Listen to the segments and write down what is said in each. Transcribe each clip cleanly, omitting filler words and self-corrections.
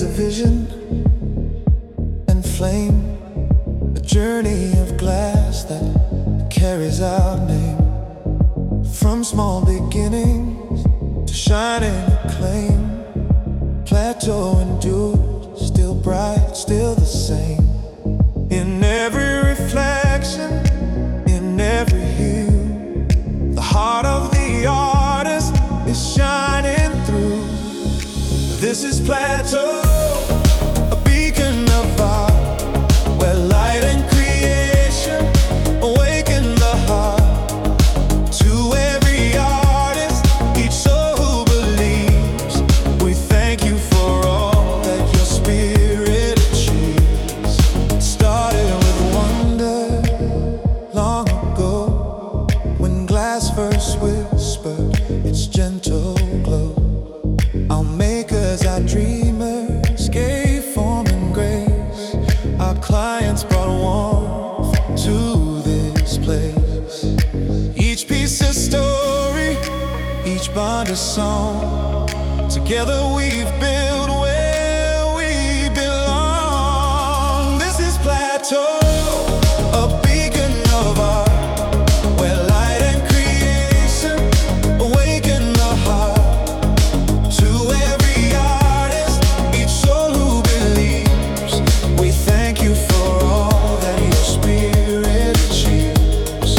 is a vision and flame, a journey of glass that carries our name. From small beginnings to shining acclaim, plateau endured, still bright, still the same. In every reflection, in every hue, the heart of the artist is shining through. This is Plateau, a beacon of art, where light and creation awaken the heart. To every artist, each soul who believes, we thank you for all that your spirit achieves. Started with wonder long ago, when glass first whispered its gentle glow. Our makers, our dreamers gave form and grace. Our clients brought warmth to this place. Each piece a story, each bond a song. Together we've built where we belong. This is Plateau, a beacon of art, where light and creation awaken the heart. To every artist, each soul who believes, we thank you for all that your spirit achieves.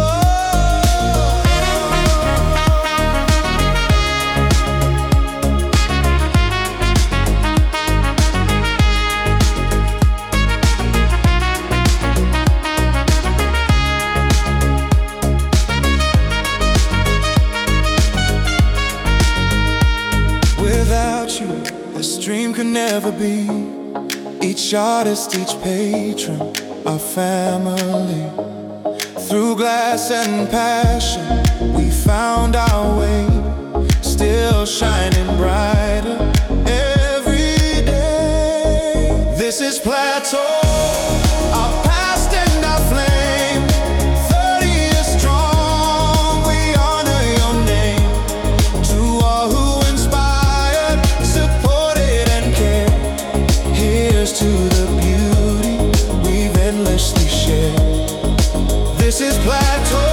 Without you, this dream could never be. Each artist, each patron, our family. Through glass and passion, we found our way, still shining brighter every day. This is Plateau, our past and our flame. 30 years strong, we honor your name. To all who inspired, supported and cared, here's to the beauty we've endlessly shared. This is Plateau.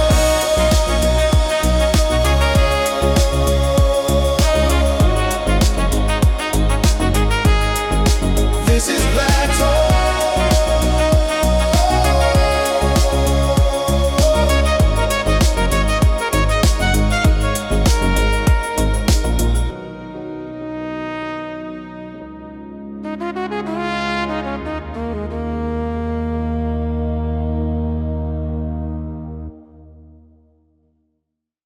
This is Plateau.